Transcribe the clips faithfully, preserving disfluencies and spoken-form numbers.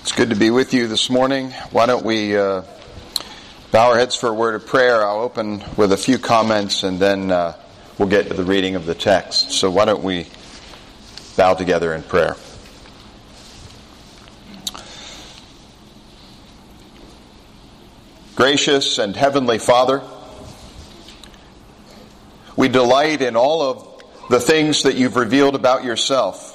It's good to be with you this morning. Why don't we uh, bow our heads for a word of prayer. I'll open with a few comments and then uh, we'll get to the reading of the text. So why don't we bow together in prayer. Gracious and Heavenly Father, we delight in all of the things that you've revealed about yourself.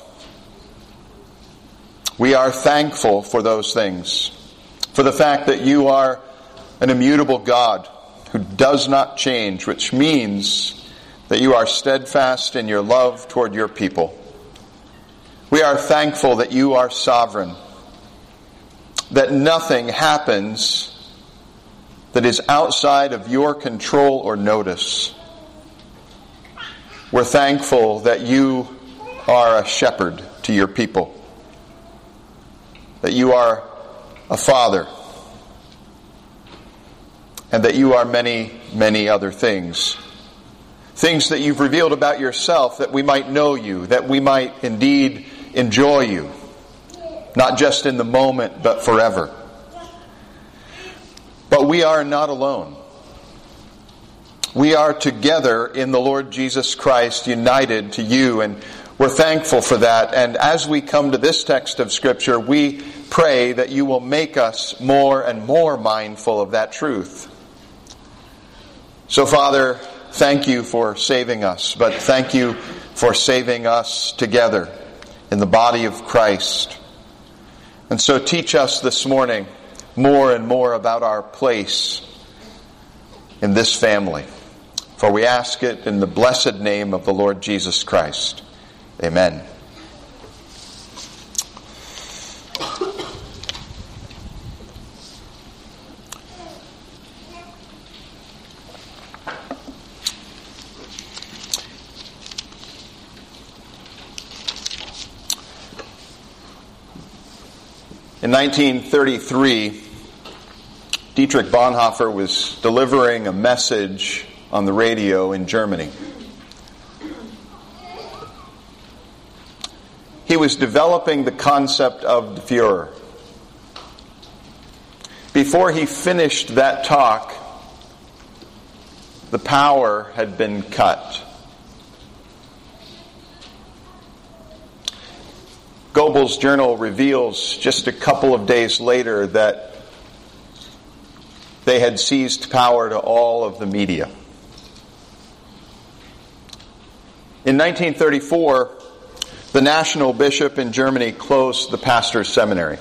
We are thankful for those things, for the fact that you are an immutable God who does not change, which means that you are steadfast in your love toward your people. We are thankful that you are sovereign, that nothing happens that is outside of your control or notice. We're thankful that you are a shepherd to your people, that you are a father, and that you are many, many other things. Things that you've revealed about yourself that we might know you, that we might indeed enjoy you, not just in the moment, but forever. But we are not alone. We are together in the Lord Jesus Christ, united to you, and we're thankful for that. And as we come to this text of Scripture, we pray that you will make us more and more mindful of that truth. So, Father, thank you for saving us, but thank you for saving us together in the body of Christ. And so teach us this morning more and more about our place in this family. For we ask it in the blessed name of the Lord Jesus Christ. Amen. In nineteen thirty-three, Dietrich Bonhoeffer was delivering a message on the radio in Germany. He was developing the concept of the Führer. Before he finished that talk, the power had been cut. Goebbels' journal reveals just a couple of days later that they had seized power to all of the media. In nineteen thirty-four, the national bishop in Germany closed the pastor's seminary.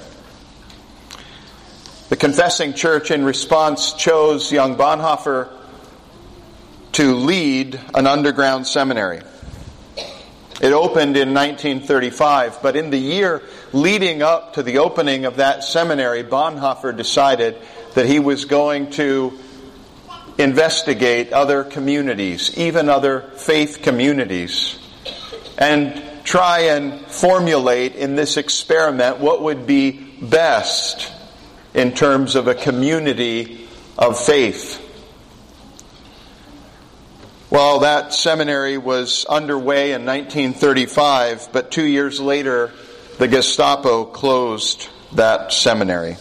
The confessing church, in response, chose young Bonhoeffer to lead an underground seminary. It opened in nineteen thirty-five, but in the year leading up to the opening of that seminary, Bonhoeffer decided that he was going to investigate other communities, even other faith communities, and try and formulate in this experiment what would be best in terms of a community of faith. Well, that seminary was underway in nineteen thirty-five, but two years later, the Gestapo closed that seminary.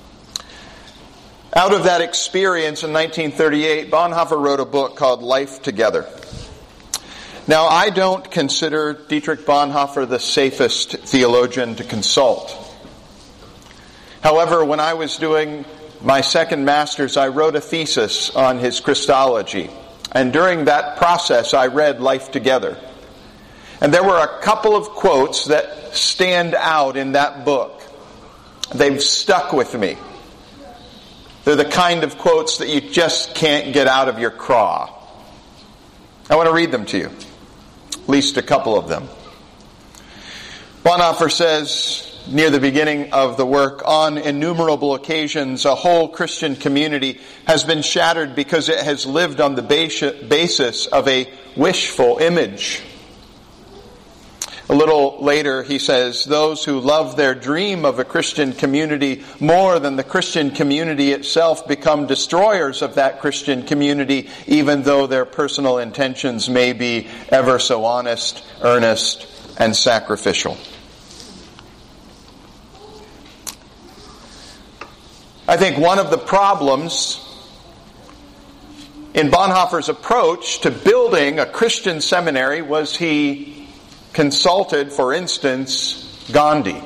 Out of that experience in nineteen thirty-eight, Bonhoeffer wrote a book called Life Together. Now, I don't consider Dietrich Bonhoeffer the safest theologian to consult. However, when I was doing my second master's, I wrote a thesis on his Christology. And during that process, I read Life Together. And there were a couple of quotes that stand out in that book. They've stuck with me. They're the kind of quotes that you just can't get out of your craw. I want to read them to you. At least a couple of them. Bonhoeffer says, near the beginning of the work, on innumerable occasions, a whole Christian community has been shattered because it has lived on the basis of a wishful image. A little later, he says, those who love their dream of a Christian community more than the Christian community itself become destroyers of that Christian community, even though their personal intentions may be ever so honest, earnest, and sacrificial. I think one of the problems in Bonhoeffer's approach to building a Christian seminary was he consulted, for instance, Gandhi.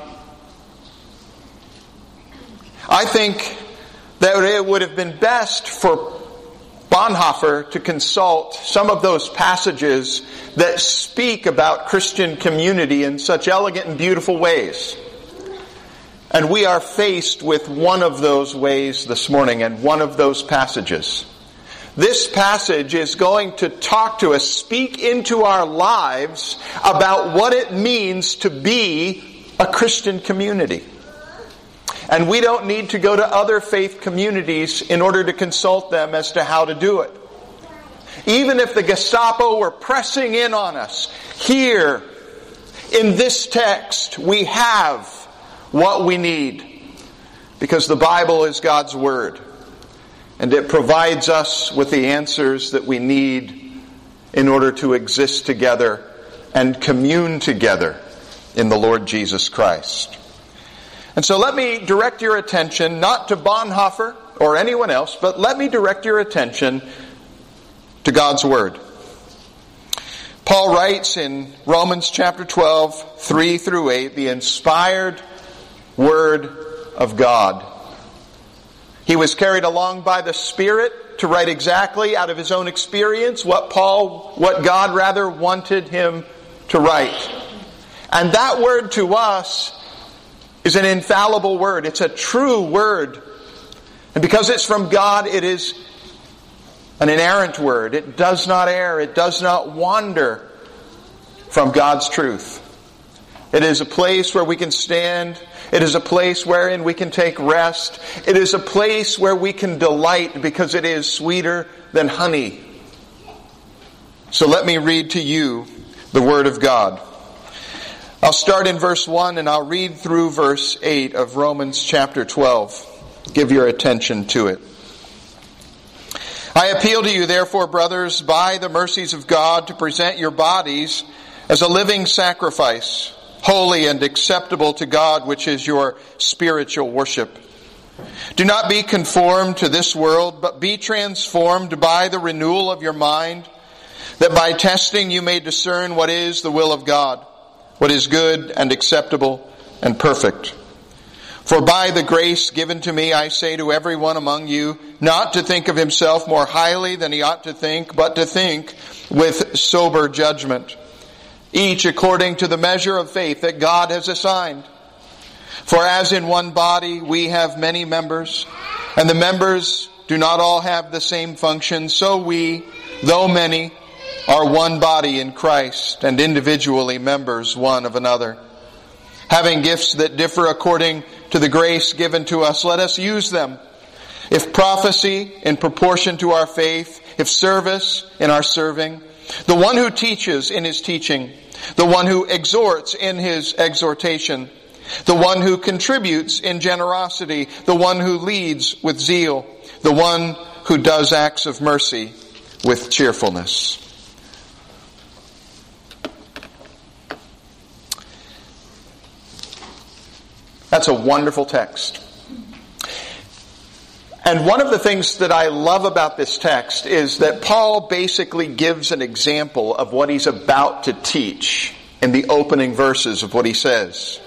I think that it would have been best for Bonhoeffer to consult some of those passages that speak about Christian community in such elegant and beautiful ways. And we are faced with one of those ways this morning, and one of those passages. This passage is going to talk to us, speak into our lives about what it means to be a Christian community. And we don't need to go to other faith communities in order to consult them as to how to do it. Even if the Gestapo were pressing in on us, here in this text we have what we need. Because the Bible is God's Word. And it provides us with the answers that we need in order to exist together and commune together in the Lord Jesus Christ. And so let me direct your attention not to Bonhoeffer or anyone else, but let me direct your attention to God's Word. Paul writes in Romans chapter twelve, three through eight, the inspired Word of God. He was carried along by the Spirit to write exactly out of his own experience what Paul, what God rather wanted him to write. And that word to us is an infallible word. It's a true word. And because it's from God, it is an inerrant word. It does not err. It does not wander from God's truth. It is a place where we can stand. It is a place wherein we can take rest. It is a place where we can delight because it is sweeter than honey. So let me read to you the Word of God. I'll start in verse one and I'll read through verse eight of Romans chapter twelve. Give your attention to it. I appeal to you, therefore, brothers, by the mercies of God, to present your bodies as a living sacrifice, holy and acceptable to God, which is your spiritual worship. Do not be conformed to this world, but be transformed by the renewal of your mind, that by testing you may discern what is the will of God, what is good and acceptable and perfect. For by the grace given to me, I say to everyone among you, not to think of himself more highly than he ought to think, but to think with sober judgment, each according to the measure of faith that God has assigned. For as in one body we have many members, and the members do not all have the same function, so we, though many, are one body in Christ, and individually members one of another. Having gifts that differ according to the grace given to us, let us use them. If prophecy, in proportion to our faith. If service, in our serving. The one who teaches, in his teaching. The one who exhorts, in his exhortation. The one who contributes, in generosity. The one who leads, with zeal. The one who does acts of mercy, with cheerfulness. That's a wonderful text. And one of the things that I love about this text is that Paul basically gives an example of what he's about to teach in the opening verses of what he says.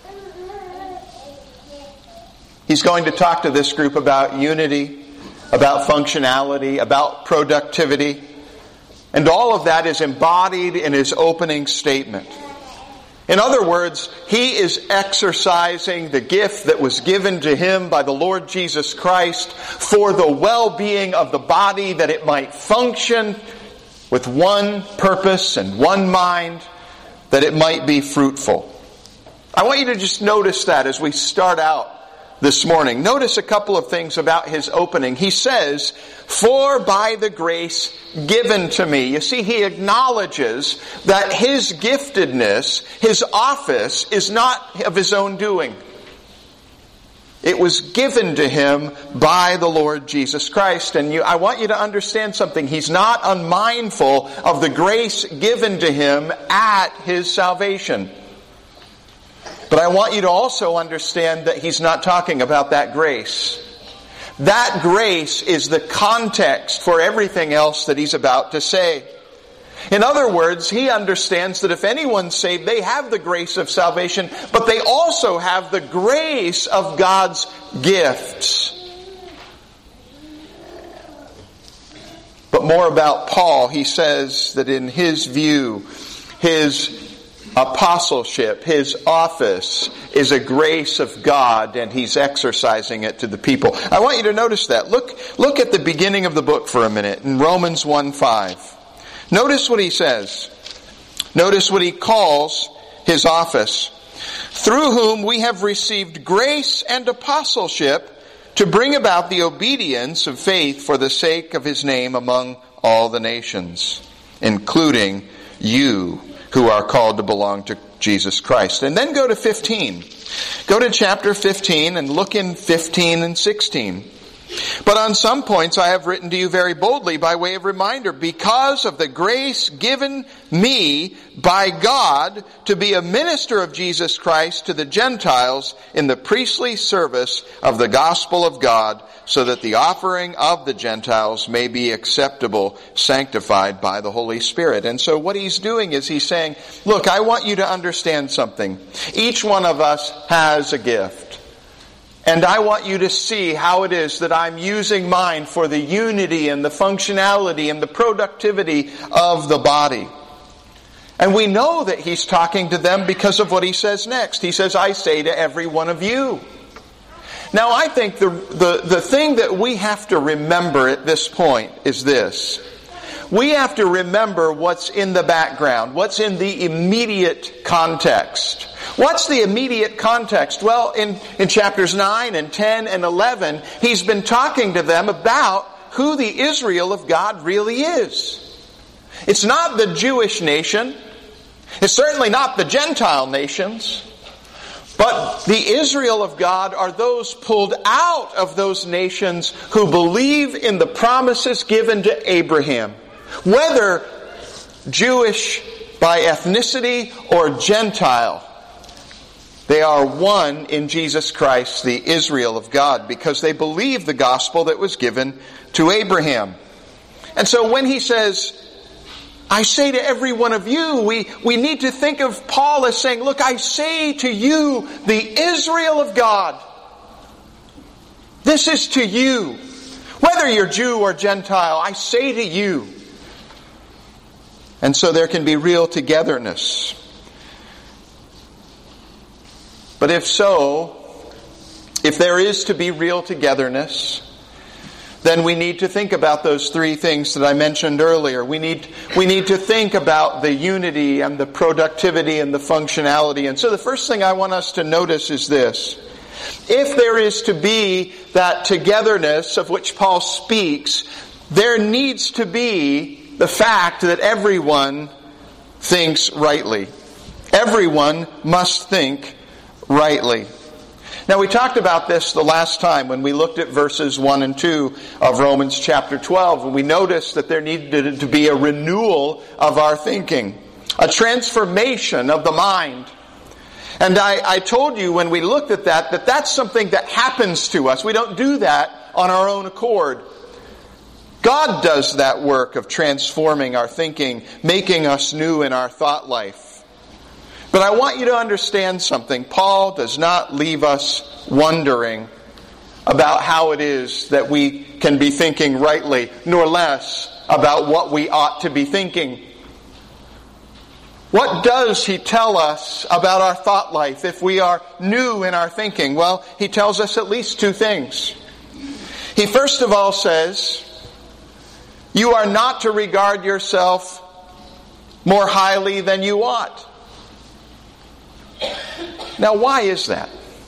He's going to talk to this group about unity, about functionality, about productivity. And all of that is embodied in his opening statement. In other words, he is exercising the gift that was given to him by the Lord Jesus Christ for the well-being of the body, that it might function with one purpose and one mind, that it might be fruitful. I want you to just notice that as we start out this morning. Notice a couple of things about his opening. He says, "For by the grace given to me." You see, he acknowledges that his giftedness, his office, is not of his own doing. It was given to him by the Lord Jesus Christ. And you, I want you to understand something. He's not unmindful of the grace given to him at his salvation. But I want you to also understand that he's not talking about that grace That grace is the context for everything else that he's about to say. In other words, he understands that if anyone's saved, they have the grace of salvation, but they also have the grace of God's gifts. But more about Paul, he says that in his view, his apostleship, his office, is a grace of God, and he's exercising it to the people. I want you to notice that. Look, look at the beginning of the book for a minute, in Romans one five. Notice what he says. Notice what he calls his office. Through whom we have received grace and apostleship to bring about the obedience of faith for the sake of his name among all the nations, including you who are called to belong to Jesus Christ. And then go to fifteen. Go to chapter fifteen and look in fifteen and sixteen. But on some points I have written to you very boldly by way of reminder, because of the grace given me by God to be a minister of Jesus Christ to the Gentiles in the priestly service of the gospel of God, so that the offering of the Gentiles may be acceptable, sanctified by the Holy Spirit. And so what he's doing is he's saying, look, I want you to understand something. Each one of us has a gift. And I want you to see how it is that I'm using mine for the unity and the functionality and the productivity of the body. And we know that he's talking to them because of what he says next. He says, I say to every one of you. Now I think the, the, the thing that we have to remember at this point is this. We have to remember what's in the background, what's in the immediate context. What's the immediate context? Well, in, in chapters nine and ten and eleven, he's been talking to them about who the Israel of God really is. It's not the Jewish nation. It's certainly not the Gentile nations. But the Israel of God are those pulled out of those nations who believe in the promises given to Abraham. Whether Jewish by ethnicity or Gentile, they are one in Jesus Christ, the Israel of God, because they believe the gospel that was given to Abraham. And so when he says, I say to every one of you, we, we need to think of Paul as saying, look, I say to you, the Israel of God. This is to you. Whether you're Jew or Gentile, I say to you. And so there can be real togetherness. But if so, if there is to be real togetherness, then we need to think about those three things that I mentioned earlier. We need, we need to think about the unity and the productivity and the functionality. And so the first thing I want us to notice is this. If there is to be that togetherness of which Paul speaks, there needs to be the fact that everyone thinks rightly. Everyone must think rightly. Now we talked about this the last time when we looked at verses one and two of Romans chapter twelve, and we noticed that there needed to be a renewal of our thinking, a transformation of the mind. And I, I told you when we looked at that, that that's something that happens to us. We don't do that on our own accord. God does that work of transforming our thinking, making us new in our thought life. But I want you to understand something. Paul does not leave us wondering about how it is that we can be thinking rightly, nor less about what we ought to be thinking. What does he tell us about our thought life if we are new in our thinking? Well, he tells us at least two things. He first of all says, you are not to regard yourself more highly than you ought. Now, why is that?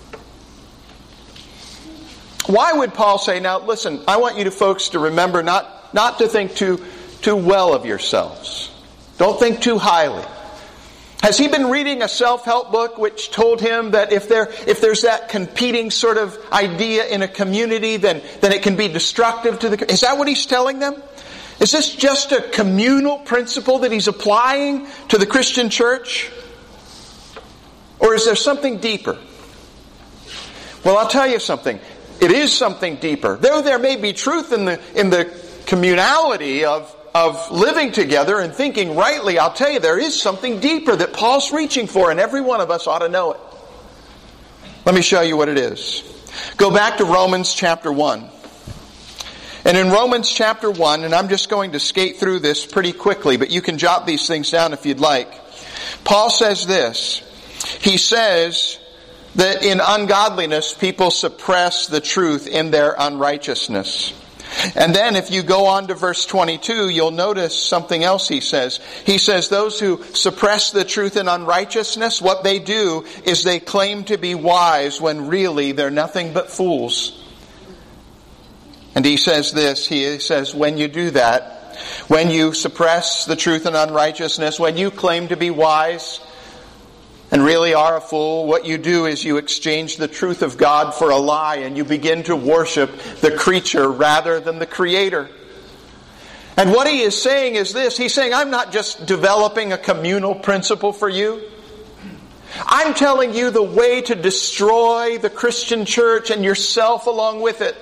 Why would Paul say, now listen, I want you to folks to remember not, not to think too, too well of yourselves. Don't think too highly. Has he been reading a self-help book which told him that if there if there's that competing sort of idea in a community, then, then it can be destructive to the... Is that what he's telling them? Is this just a communal principle that he's applying to the Christian church? Or is there something deeper? Well, I'll tell you something. it is something deeper. Though there may be truth in the in the communality of, of living together and thinking rightly, I'll tell you, there is something deeper that Paul's reaching for, and every one of us ought to know it. Let me show you what it is. Go back to Romans chapter one. And in Romans chapter one, and I'm just going to skate through this pretty quickly, but you can jot these things down if you'd like. Paul says this. He says that in ungodliness, people suppress the truth in their unrighteousness. And then if you go on to verse twenty-two, you'll notice something else he says. He says those who suppress the truth in unrighteousness, what they do is they claim to be wise when really they're nothing but fools. And he says this, he says, when you do that, when you suppress the truth in unrighteousness, when you claim to be wise and really are a fool, what you do is you exchange the truth of God for a lie, and you begin to worship the creature rather than the Creator. And what he is saying is this, he's saying, I'm not just developing a communal principle for you. I'm telling you the way to destroy the Christian church and yourself along with it.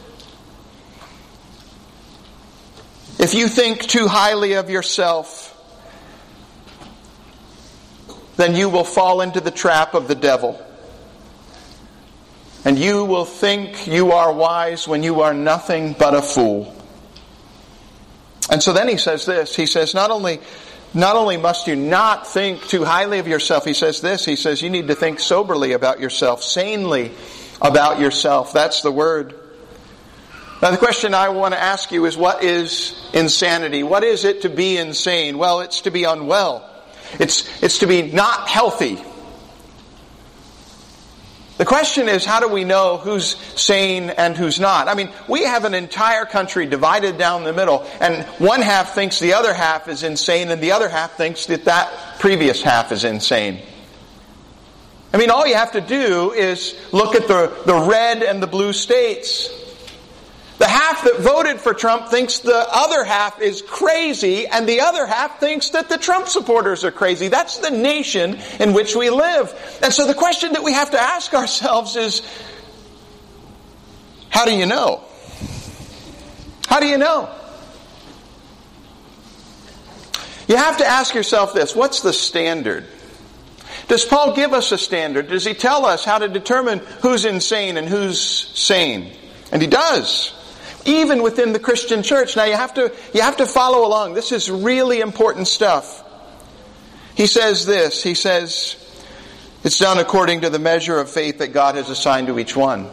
If you think too highly of yourself, then you will fall into the trap of the devil. And you will think you are wise when you are nothing but a fool. And so then he says this, he says not only, not only must you not think too highly of yourself, he says this, he says you need to think soberly about yourself, sanely about yourself. That's the word. Now the question I want to ask you is, what is insanity? What is it to be insane? Well, it's to be unwell. It's, it's to be not healthy. The question is, how do we know who's sane and who's not? I mean, we have an entire country divided down the middle, and one half thinks the other half is insane, and the other half thinks that that previous half is insane. I mean, all you have to do is look at the, the red and the blue states. The half that voted for Trump thinks the other half is crazy, and the other half thinks that the Trump supporters are crazy. That's the nation in which we live. And so the question that we have to ask ourselves is, how do you know? How do you know? You have to ask yourself this, what's the standard? Does Paul give us a standard? Does he tell us how to determine who's insane and who's sane? And he does. Even within the Christian church. Now you have to, you have to follow along. This is really important stuff. He says this, he says, it's done according to the measure of faith that God has assigned to each one.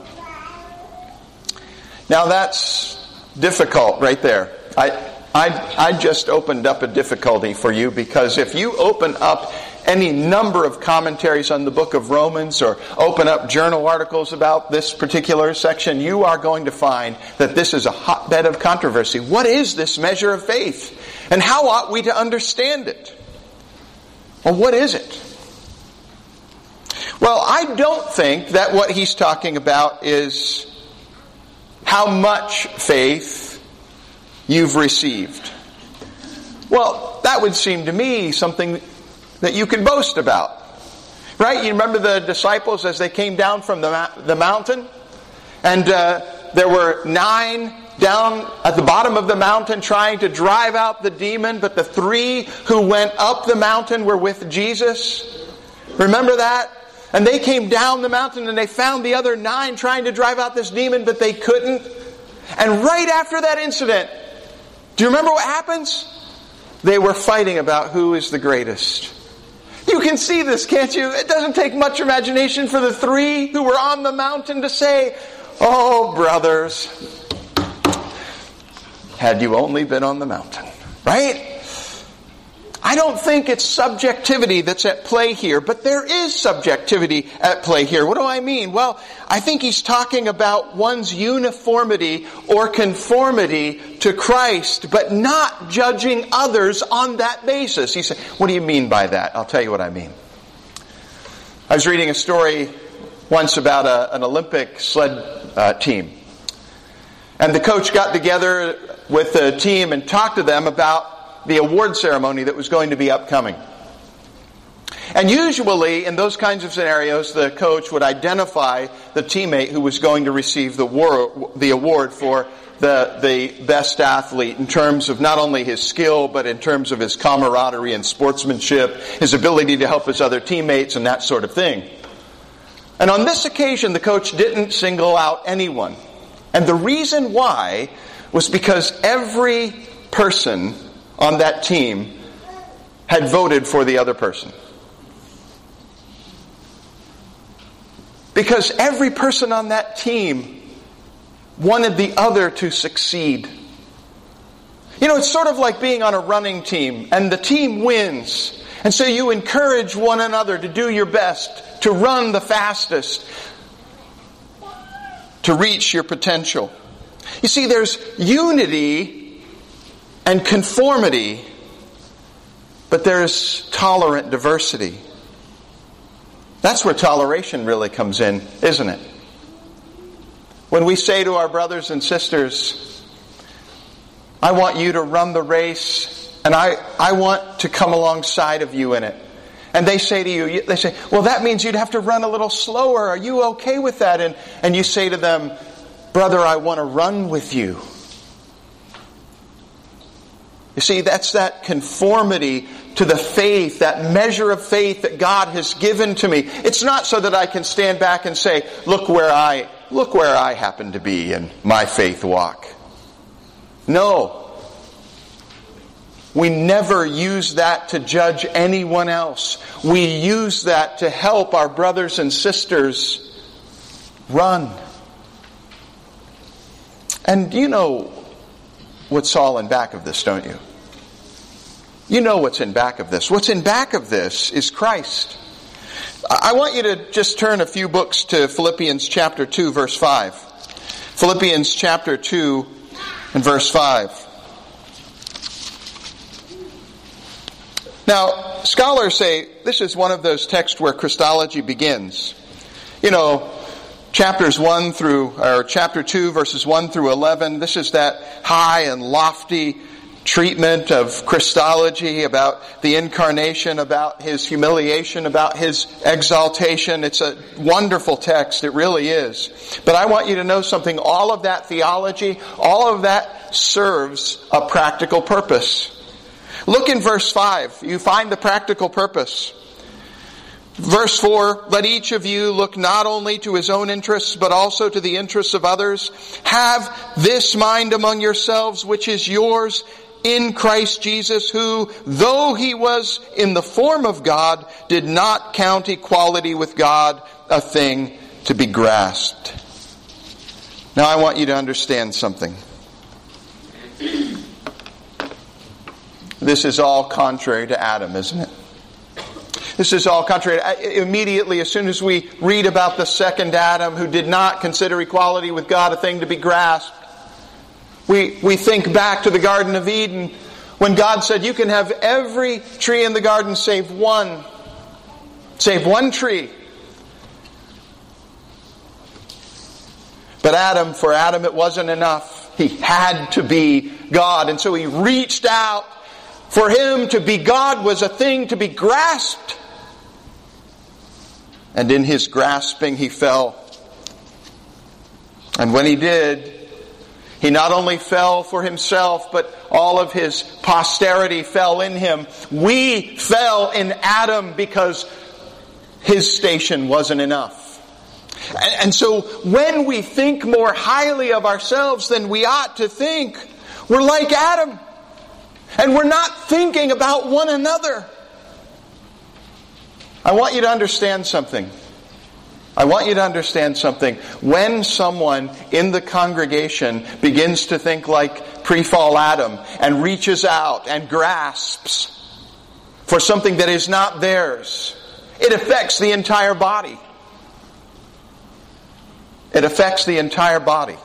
Now that's difficult right there. I, I, I just opened up a difficulty for you, because if you open up any number of commentaries on the book of Romans or open up journal articles about this particular section, you are going to find that this is a hotbed of controversy. What is this measure of faith? And how ought we to understand it? Well, what is it? Well, I don't think that what he's talking about is how much faith you've received. Well, that would seem to me something that you can boast about. Right? You remember the disciples as they came down from the, the mountain? And uh, there were nine down at the bottom of the mountain trying to drive out the demon, but the three who went up the mountain were with Jesus. Remember that? And they came down the mountain and they found the other nine trying to drive out this demon, but they couldn't. And right after that incident, do you remember what happens? They were fighting about who is the greatest. You can see this, can't you? It doesn't take much imagination for the three who were on the mountain to say, "Oh, brothers, had you only been on the mountain." Right? I don't think it's subjectivity that's at play here, but there is subjectivity at play here. What do I mean? Well, I think he's talking about one's uniformity or conformity to Christ, but not judging others on that basis. He said, what do you mean by that? I'll tell you what I mean. I was reading a story once about a, an Olympic sled uh, team. And the coach got together with the team and talked to them about the award ceremony that was going to be upcoming. And usually, in those kinds of scenarios, the coach would identify the teammate who was going to receive the, war, the award for the, the best athlete in terms of not only his skill, but in terms of his camaraderie and sportsmanship, his ability to help his other teammates, and that sort of thing. And on this occasion, the coach didn't single out anyone. And the reason why was because every person on that team had voted for the other person. Because every person on that team wanted the other to succeed. You know, it's sort of like being on a running team and the team wins. And so you encourage one another to do your best, to run the fastest, to reach your potential. You see, there's unity and conformity, but there's tolerant diversity. That's where toleration really comes in, isn't it? When we say to our brothers and sisters, I want you to run the race, and I, I want to come alongside of you in it. And they say to you, they say, well, that means you'd have to run a little slower. Are you okay with that? And, and you say to them, brother, I want to run with you. You see, that's that conformity to the faith, that measure of faith that God has given to me. It's not so that I can stand back and say, look where I, look where I happen to be in my faith walk. No. We never use that to judge anyone else. We use that to help our brothers and sisters run. And you know what's all in back of this, don't you? You know what's in back of this. What's in back of this is Christ. I want you to just turn a few books to Philippians chapter two, verse five. Philippians chapter two and verse five. Now, scholars say this is one of those texts where Christology begins. You know, chapters one through, or chapter two, verses one through eleven, this is that high and lofty treatment of Christology, about the incarnation, about his humiliation, about his exaltation. It's a wonderful text, it really is. But I want you to know something. All of that theology, all of that serves a practical purpose. Look in verse five. You find the practical purpose. Verse four, let each of you look not only to his own interests, but also to the interests of others. Have this mind among yourselves, which is yours in Christ Jesus, who, though he was in the form of God, did not count equality with God a thing to be grasped. Now I want you to understand something. This is all contrary to Adam, isn't it? This is all contrary. Immediately, as soon as we read about the second Adam who did not consider equality with God a thing to be grasped, we, we think back to the Garden of Eden when God said, you can have every tree in the garden save one. Save one tree. But Adam, for Adam it wasn't enough. He had to be God. And so he reached out. For him to be God was a thing to be grasped. And in his grasping he fell. And when he did, he not only fell for himself, but all of his posterity fell in him. We fell in Adam because his station wasn't enough. And so when we think more highly of ourselves than we ought to think, we're like Adam. And we're not thinking about one another. I want you to understand something. I want you to understand something. When someone in the congregation begins to think like pre-fall Adam and reaches out and grasps for something that is not theirs, it affects the entire body. It affects the entire body.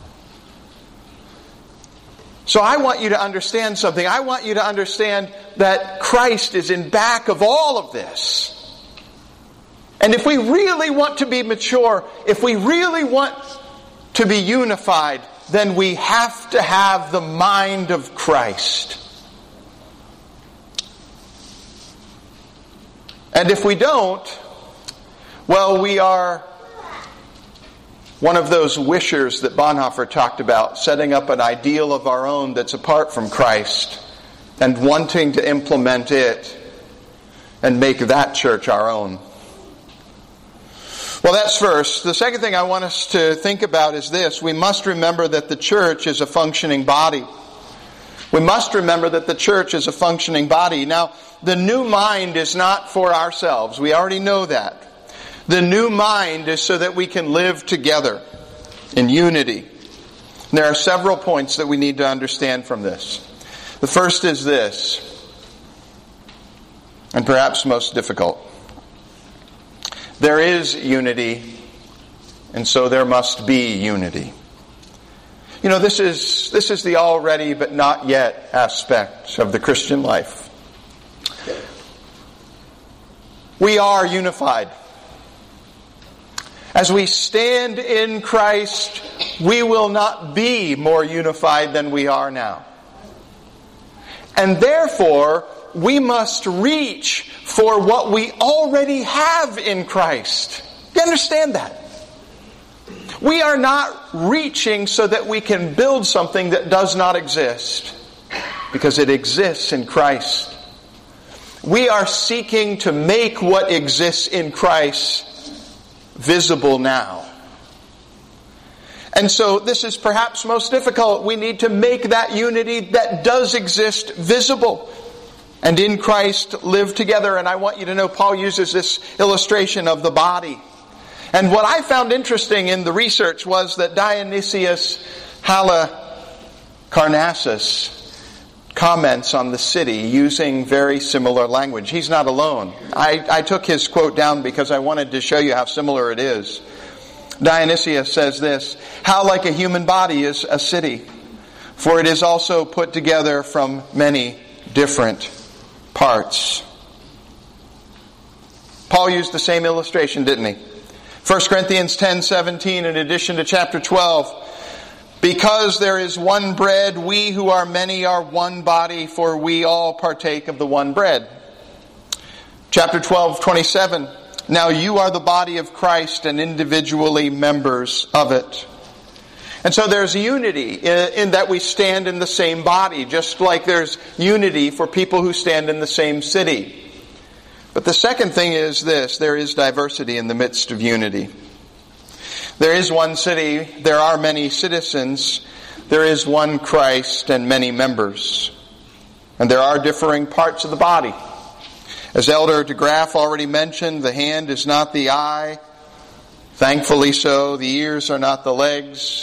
So I want you to understand something. I want you to understand that Christ is in back of all of this. And if we really want to be mature, if we really want to be unified, then we have to have the mind of Christ. And if we don't, well, we are one of those wishers that Bonhoeffer talked about, setting up an ideal of our own that's apart from Christ and wanting to implement it and make that church our own. Well, that's first. The second thing I want us to think about is this. We must remember that the church is a functioning body. We must remember that the church is a functioning body. Now, the new mind is not for ourselves. We already know that. The new mind is so that we can live together in unity. And there are several points that we need to understand from this. The first is this, and perhaps most difficult. There is unity, and so there must be unity. You know, this is this is the already but not yet aspect of the Christian life. We are unified. As we stand in Christ, we will not be more unified than we are now. And therefore, we must reach for what we already have in Christ. You understand that? We are not reaching so that we can build something that does not exist, because it exists in Christ. We are seeking to make what exists in Christ visible now. And so this is perhaps most difficult. We need to make that unity that does exist visible. And in Christ live together. And I want you to know Paul uses this illustration of the body. And what I found interesting in the research was that Dionysius Halicarnassus comments on the city using very similar language. He's not alone. I, I took his quote down because I wanted to show you how similar it is. Dionysius says this, "How like a human body is a city, for it is also put together from many different parts." Paul used the same illustration, didn't he? First Corinthians ten seventeen, in addition to chapter twelve, "Because there is one bread, we who are many are one body, for we all partake of the one bread." Chapter twelve twenty-seven, "Now you are the body of Christ and individually members of it." And so there's unity in that we stand in the same body, just like there's unity for people who stand in the same city. But the second thing is this, there is diversity in the midst of unity. There is one city, there are many citizens, there is one Christ and many members. And there are differing parts of the body. As Elder DeGraff already mentioned, the hand is not the eye. Thankfully so. The ears are not the legs.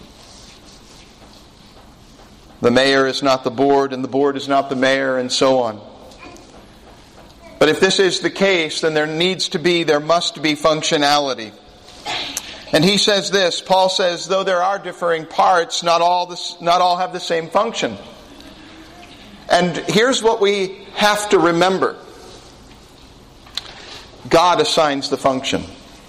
The mayor is not the board, and the board is not the mayor, and so on. But if this is the case, then there needs to be, there must be functionality. And he says this, Paul says, though there are differing parts, not all this, not all have the same function. And here's what we have to remember. God assigns the function.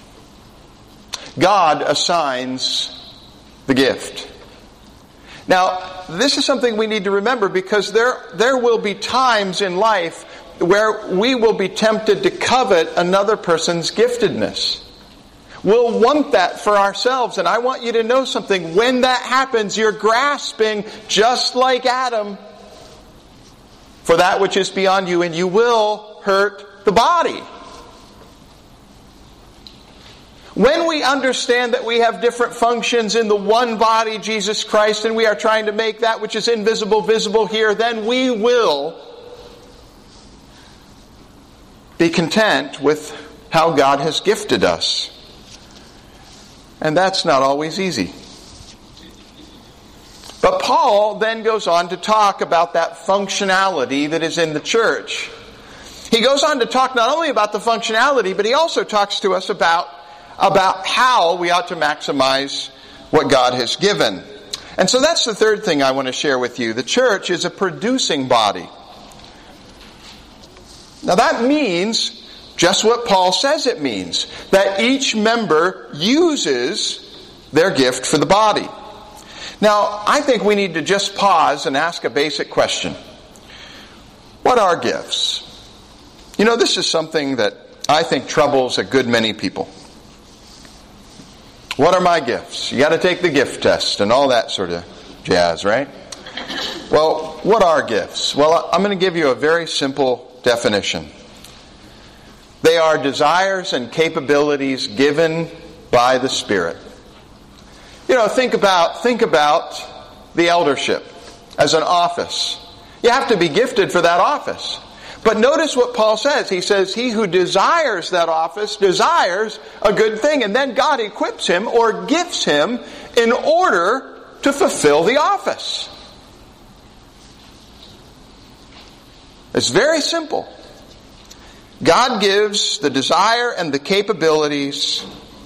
God assigns the gift. Now, this is something we need to remember because there, there will be times in life where we will be tempted to covet another person's giftedness. We'll want that for ourselves. And I want you to know something. When that happens, you're grasping, just like Adam, for that which is beyond you, and you will hurt the body. When we understand that we have different functions in the one body, Jesus Christ, and we are trying to make that which is invisible visible here, then we will be content with how God has gifted us. And that's not always easy. But Paul then goes on to talk about that functionality that is in the church. He goes on to talk not only about the functionality, but he also talks to us about, about how we ought to maximize what God has given. And so that's the third thing I want to share with you. The church is a producing body. Now that means just what Paul says it means. That each member uses their gift for the body. Now, I think we need to just pause and ask a basic question. What are gifts? You know, this is something that I think troubles a good many people. What are my gifts? You got to take the gift test and all that sort of jazz, right? Well, what are gifts? Well, I'm going to give you a very simple definition. They are desires and capabilities given by the Spirit. You know, think about think about the eldership as an office. You have to be gifted for that office. But notice what Paul says. He says, he who desires that office desires a good thing. And then God equips him or gifts him in order to fulfill the office. It's very simple. God gives the desire and the capabilities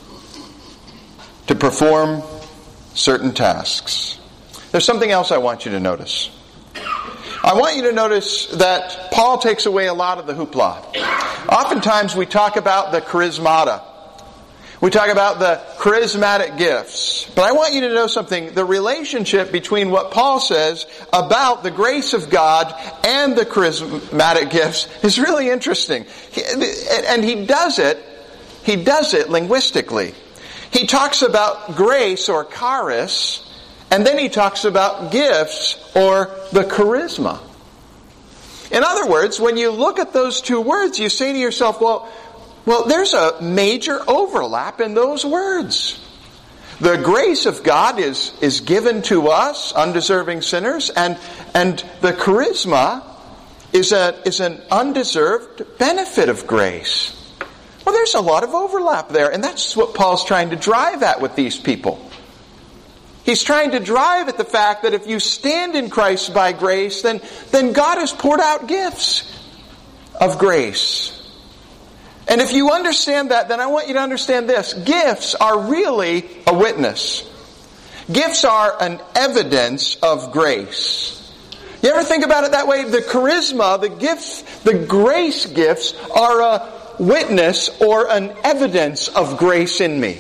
to perform certain tasks. There's something else I want you to notice. I want you to notice that Paul takes away a lot of the hoopla. Oftentimes we talk about the charismata. We talk about the charismatic gifts. But I want you to know something. The relationship between what Paul says about the grace of God and the charismatic gifts is really interesting. And he does it, he does it linguistically. He talks about grace or charis, and then he talks about gifts or the charisma. In other words, when you look at those two words, you say to yourself, well, well, there's a major overlap in those words. The grace of God is, is given to us, undeserving sinners, and, and the charisma is, a, is an undeserved benefit of grace. Well, there's a lot of overlap there, and that's what Paul's trying to drive at with these people. He's trying to drive at the fact that if you stand in Christ by grace, then, then God has poured out gifts of grace. And if you understand that, then I want you to understand this. Gifts are really a witness. Gifts are an evidence of grace. You ever think about it that way? The charisma, the gifts, the grace gifts are a witness or an evidence of grace in me.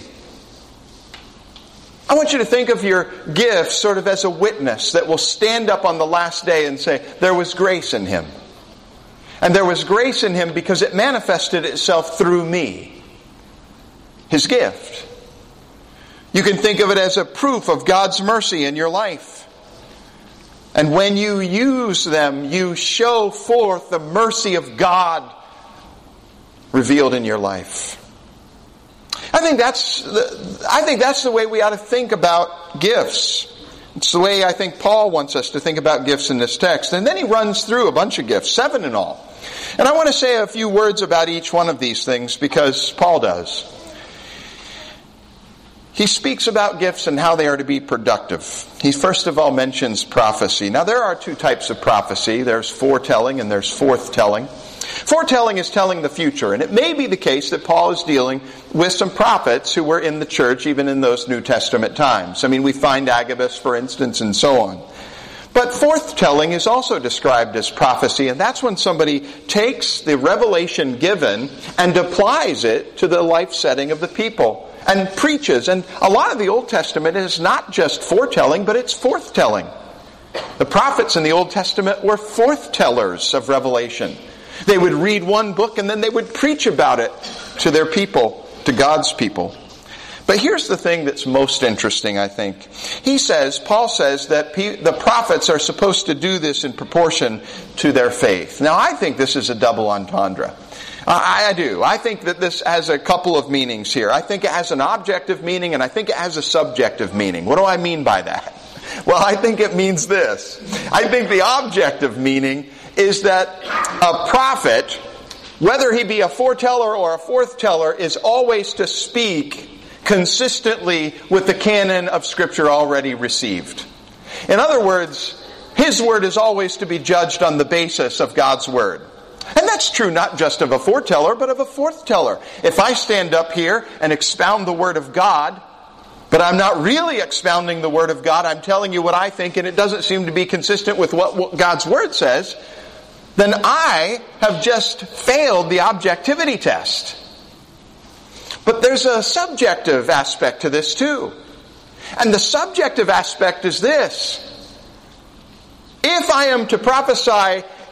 I want you to think of your gifts sort of as a witness that will stand up on the last day and say, there was grace in him. And there was grace in him because it manifested itself through me. His gift. You can think of it as a proof of God's mercy in your life. And when you use them, you show forth the mercy of God revealed in your life. I think that's the, I think that's the way we ought to think about gifts. It's the way I think Paul wants us to think about gifts in this text. And then he runs through a bunch of gifts, seven in all. And I want to say a few words about each one of these things because Paul does. He speaks about gifts and how they are to be productive. He first of all mentions prophecy. Now there are two types of prophecy. There's foretelling and there's forthtelling. Foretelling is telling the future, and it may be the case that Paul is dealing with some prophets who were in the church even in those New Testament times. I mean, we find Agabus, for instance, and so on. But forthtelling is also described as prophecy, and that's when somebody takes the revelation given and applies it to the life setting of the people and preaches. And a lot of the Old Testament is not just foretelling, but it's forthtelling. The prophets in the Old Testament were forthtellers of revelation. They would read one book and then they would preach about it to their people, to God's people. But here's the thing that's most interesting, I think. He says, Paul says that the prophets are supposed to do this in proportion to their faith. Now, I think this is a double entendre. I, I do. I think that this has a couple of meanings here. I think it has an objective meaning and I think it has a subjective meaning. What do I mean by that? Well, I think it means this. I think the objective meaning is that a prophet, whether he be a foreteller or a forthteller, is always to speak consistently with the canon of Scripture already received. In other words, his word is always to be judged on the basis of God's word. And that's true not just of a foreteller, but of a forthteller. If I stand up here and expound the word of God, but I'm not really expounding the word of God, I'm telling you what I think, and it doesn't seem to be consistent with what God's word says, then I have just failed the objectivity test. But there's a subjective aspect to this too. And the subjective aspect is this. If I am to prophesy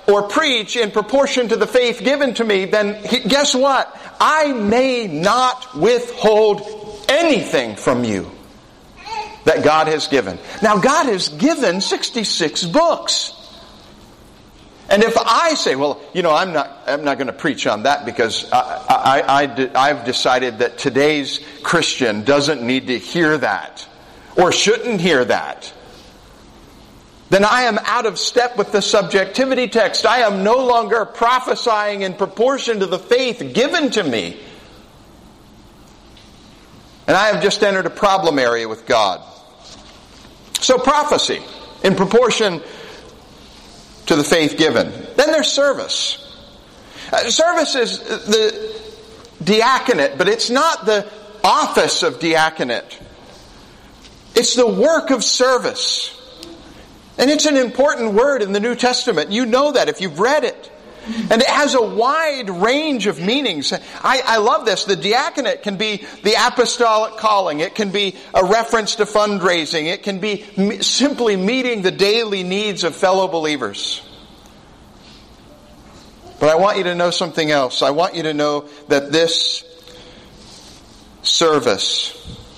or preach in proportion to the faith given to me, then guess what? I may not withhold anything from you that God has given. Now, God has given sixty-six books. And if I say, well, you know, I'm not I'm not going to preach on that because I, I, I, I've decided that today's Christian doesn't need to hear that or shouldn't hear that, then I am out of step with the subjectivity text. I am no longer prophesying in proportion to the faith given to me. And I have just entered a problem area with God. So prophecy in proportion to the faith given. Then there's service. Uh, service is the diaconate, but it's not the office of diaconate. It's the work of service. And it's an important word in the New Testament. You know that if you've read it. And it has a wide range of meanings. I, I love this. The diaconate can be the apostolic calling. It can be a reference to fundraising. It can be m- simply meeting the daily needs of fellow believers. But I want you to know something else. I want you to know that this service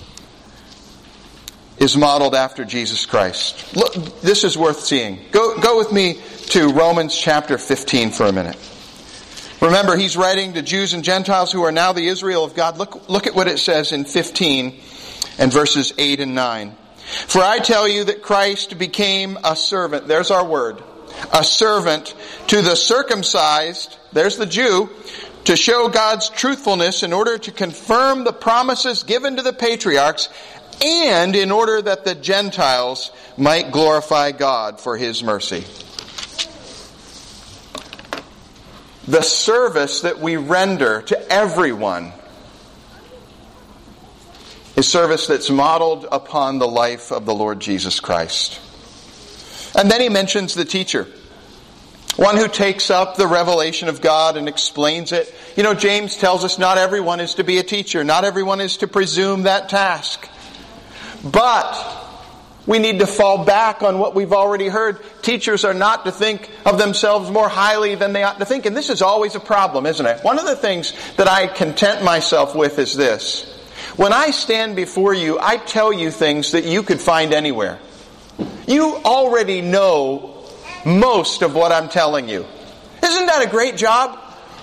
is modeled after Jesus Christ. Look, this is worth seeing. Go, go with me to Romans chapter fifteen for a minute. Remember, he's writing to Jews and Gentiles who are now the Israel of God. Look, look at what it says in fifteen and verses eight and nine. For I tell you that Christ became a servant. There's our word. A servant to the circumcised, there's the Jew, to show God's truthfulness in order to confirm the promises given to the patriarchs, and in order that the Gentiles might glorify God for His mercy. The service that we render to everyone is service that's modeled upon the life of the Lord Jesus Christ. And then he mentions the teacher. One who takes up the revelation of God and explains it. You know, James tells us not everyone is to be a teacher. Not everyone is to presume that task. But we need to fall back on what we've already heard. Teachers are not to think of themselves more highly than they ought to think. And this is always a problem, isn't it? One of the things that I content myself with is this. When I stand before you, I tell you things that you could find anywhere. You already know most of what I'm telling you. Isn't that a great job?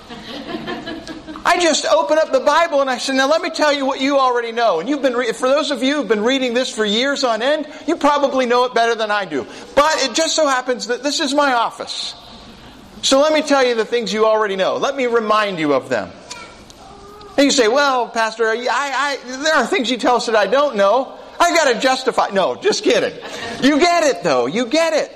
I just open up the Bible and I say, now let me tell you what you already know. And you've been, re- for those of you who've been reading this for years on end, you probably know it better than I do. But it just so happens that this is my office. So let me tell you the things you already know. Let me remind you of them. And you say, well, Pastor, I, I, there are things you tell us that I don't know. I've got to justify. No, just kidding. You get it, though. You get it.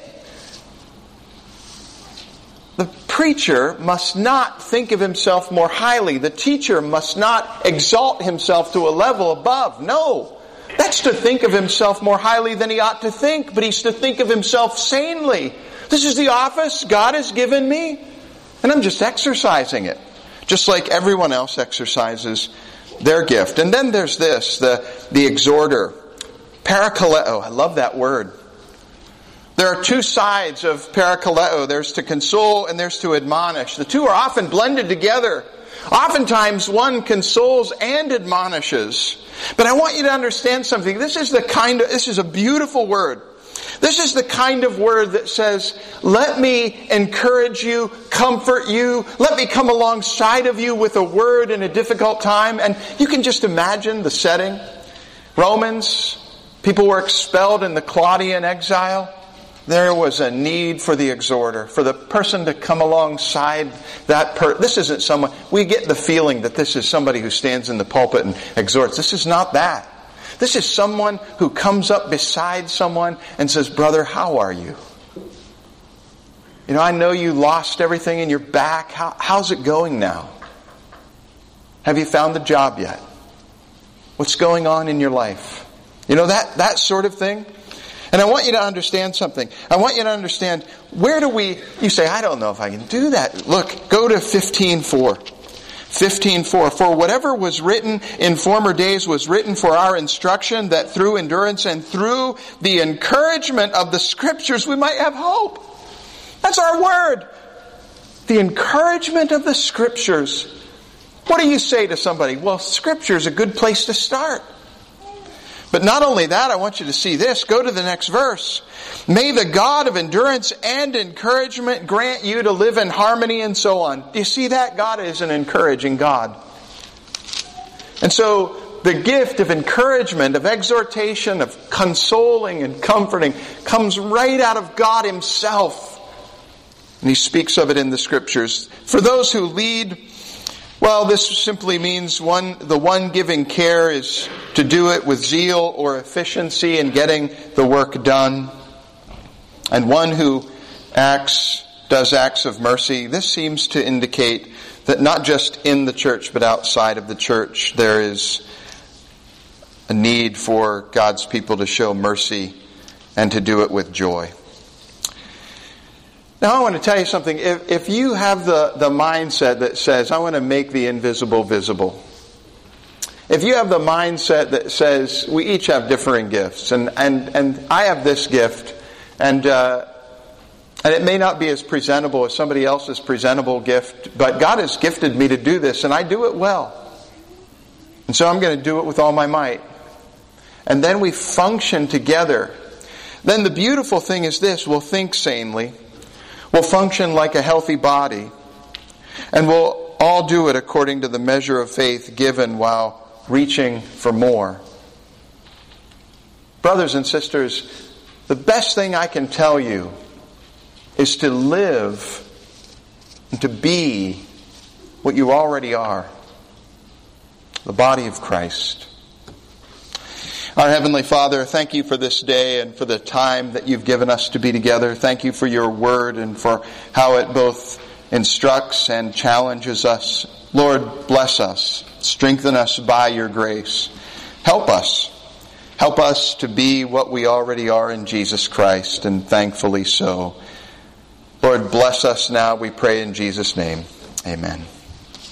The preacher must not think of himself more highly. The teacher must not exalt himself to a level above. No. That's to think of himself more highly than he ought to think, but he's to think of himself sanely. This is the office God has given me, and I'm just exercising it, just like everyone else exercises their gift. And then there's this, the, the exhorter. Parakaleo. I love that word. There are two sides of parakaleo. There's to console and there's to admonish. The two are often blended together. Oftentimes one consoles and admonishes. But I want you to understand something. This is the kind of, this is a beautiful word. This is the kind of word that says, let me encourage you, comfort you, let me come alongside of you with a word in a difficult time. And you can just imagine the setting. Romans, people were expelled in the Claudian exile. There was a need for the exhorter, for the person to come alongside that person. This isn't someone, we get the feeling that this is somebody who stands in the pulpit and exhorts. This is not that. This is someone who comes up beside someone and says, brother, how are you? You know, I know you lost everything in your back. How, how's it going now? Have you found the job yet? What's going on in your life? You know, that, that sort of thing. And I want you to understand something. I want you to understand, where do we, you say, I don't know if I can do that. Look, go to fifteen four. fifteen four. For whatever was written in former days was written for our instruction, that through endurance and through the encouragement of the Scriptures we might have hope. That's our word. The encouragement of the Scriptures. What do you say to somebody? Well, Scripture is a good place to start. But not only that, I want you to see this. Go to the next verse. May the God of endurance and encouragement grant you to live in harmony, and so on. Do you see that? God is an encouraging God. And so the gift of encouragement, of exhortation, of consoling and comforting comes right out of God Himself. And He speaks of it in the Scriptures. For those who lead, well, this simply means one, the one giving care is to do it with zeal or efficiency in getting the work done. And one who acts, does acts of mercy. This seems to indicate that not just in the church but outside of the church there is a need for God's people to show mercy and to do it with joy. Now I want to tell you something. If, if you have the, the mindset that says, I want to make the invisible visible. If you have the mindset that says, we each have differing gifts, and, and, and I have this gift, and uh, and it may not be as presentable as somebody else's presentable gift, but God has gifted me to do this, and I do it well. And so I'm going to do it with all my might. And then we function together. Then the beautiful thing is this, we'll think sanely. We'll function like a healthy body. And we'll all do it according to the measure of faith given while reaching for more. Brothers and sisters, the best thing I can tell you is to live and to be what you already are. The body of Christ. Our Heavenly Father, thank you for this day and for the time that you've given us to be together. Thank you for your word and for how it both instructs and challenges us. Lord, bless us. Strengthen us by your grace. Help us. Help us to be what we already are in Jesus Christ, and thankfully so. Lord, bless us now, we pray in Jesus' name. Amen.